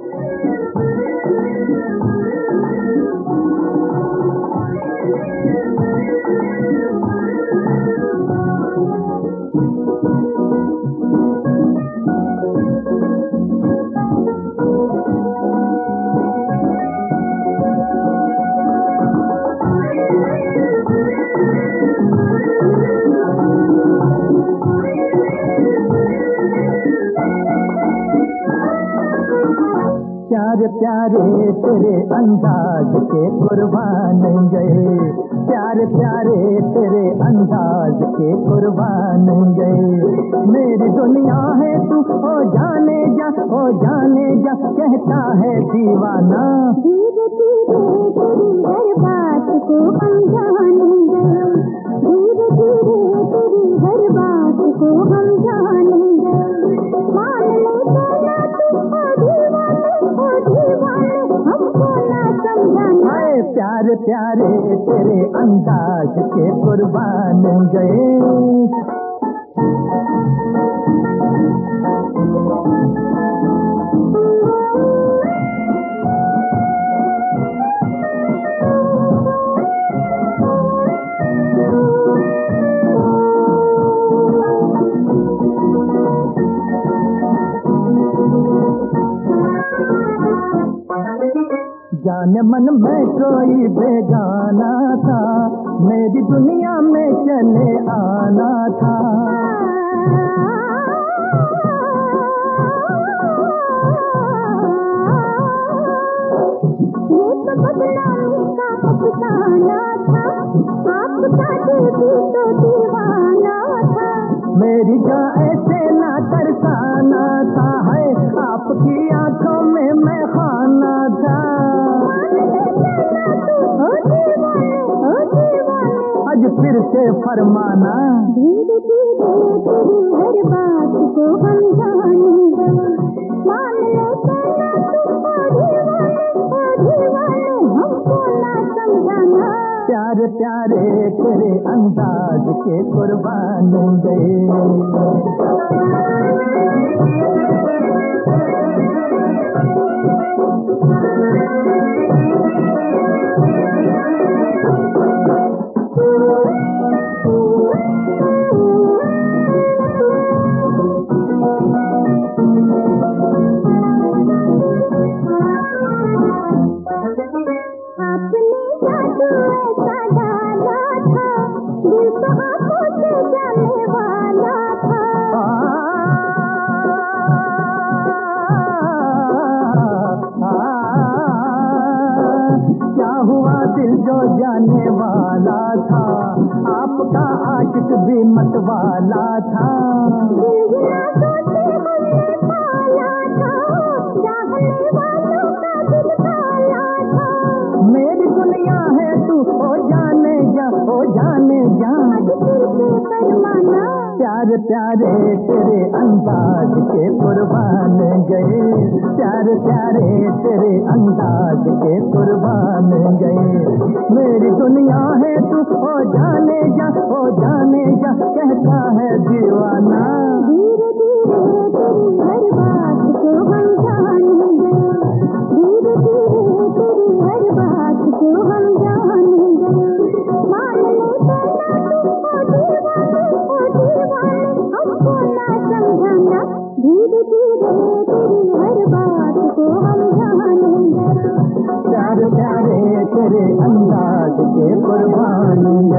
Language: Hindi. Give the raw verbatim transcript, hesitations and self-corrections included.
प्यारे प्यारे तेरे अंदाज के कुर्बान गए, प्यारे प्यारे तेरे अंदाज के कुर्बान गए। मेरी दुनिया है तू ओ जाने जा, ओ जाने जा कहता है दीवाना। धीरे धीरे तेरी हर बात को हम जान गए, धीरे धीरे तेरी हर बात को हम जान गए। मान ले कहना तू ओ दीवाने, ओ दीवाने हमको ना समझाना। प्यारे प्यारे तेरे अंदाज के कुर्बान गए। जाने मन में कोई बेगाना था, मेरी दुनिया में चले आना था। ये तो बदनामी का अफसाना था, आपका दिल भी तो दीवाना था। मेरी जान ऐसे ना तरसाना था, है आपकी आंखों में मैं खाना था। आज फिर से फरमाना। धीरे धीरे तेरी हर बात को हम जान गए, मान ले कहना तू ओ दीवाने, ओ दीवाने हमको ना समझाना। प्यारे प्यारे तेरे अंदाज के कुर्बान गए। दिल जो जाने वाला था, आपका आशिक भी मत वाला था। मेरी दुनिया है तू ओ जाने जा, ओ जाने जा प्यारे प्यारे तेरे अंदाज के कुर्बान गए, प्यारे प्यारे तेरे अंदाज के कुर्बान गए। मेरी दुनिया है तू ओ जाने जा, ओ जाने जा कहता है दीवाना। धीरे धीरे तेरी हर बात को हम जान गए, धीरे धीरे तेरी हर बात को हम जान गए। मान ले कहना तू ओ दीवाने, ओ दीवाने हमको ना समझाना। धीरे धीरे तेरी हर बात को हम जान गए, प्यारे प्यारे तेरे अंदाज के कुर्बान।